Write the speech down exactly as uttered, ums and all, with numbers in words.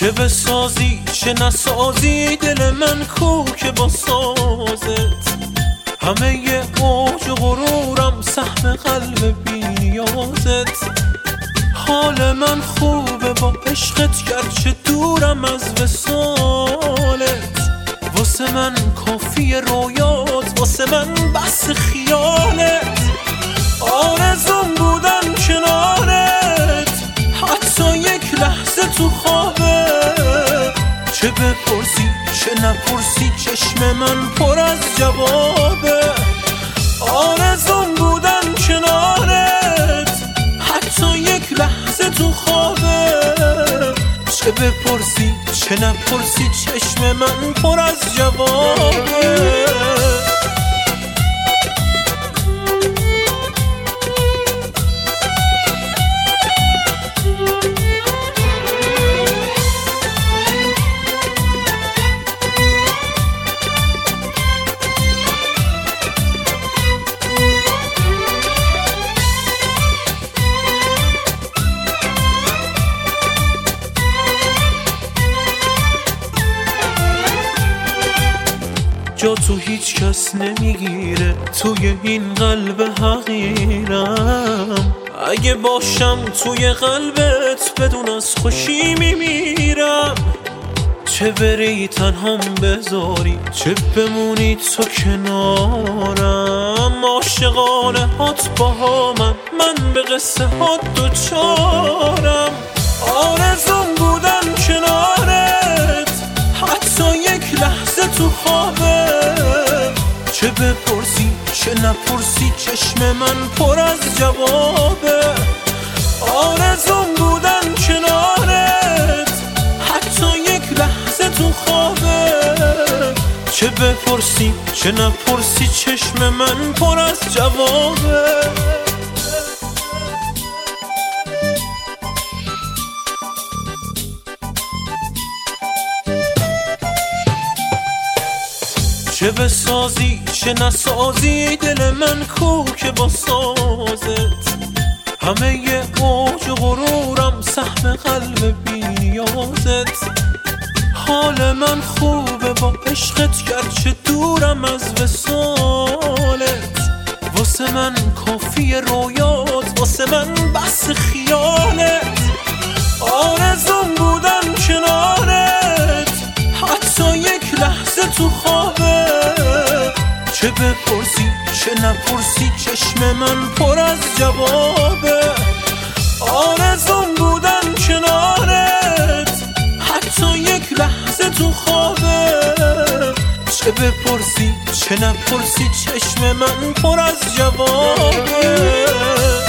چه بسازی چه نسازی دل من کو که با سازت همه ی اوج و غرورم سهم قلب بی نیازت حال من خوبه با عشقت گرچه دورم از وصالت واسه من کافی رویات واسه من بس خیالت آرزوم بودن کنارت حتی یک لحظه تو خوابت چه بپرسی چه نپرسی چشم من پر از جوابه آرزوم بودن کنارت حتی یک لحظه تو خوابت چه بپرسی چه نپرسی چشم من پر از جوابه جا تو هیچ کس نمیگیره توی این قلب حقیرم اگه باشم توی قلبت بدون از خوشی میمیرم چه بری تنهام بذاری چه بمونی تو کنارم عاشقانه هات با من من به قصه هات دوچارم آرزوم بودن کنارت حتی یک لحظه تو خوابت چه بپرسی چه نپرسی چشم من پر از جوابه آرزوم بودن کنارت حتی یک لحظه تو خوابت چه بپرسی چه نپرسی چشم من پر از جوابه چه بسازی چه نسازی دل من کو که با سازت همه ی اوج و غرورم سهم قلب بی نیازت حال من خوبه با عشقت گرچه دورم از وصالت واسه من کافی رویات واسه من بس خیالت آرزوم بودن کنارت حتی یک لحظه تو خوابت چه بپرسی چه نپرسی چشم من پر از جوابه آرزوم بودن کنارت حتی یک لحظه تو خوابت چه بپرسی چه نپرسی چشم من پر از جوابه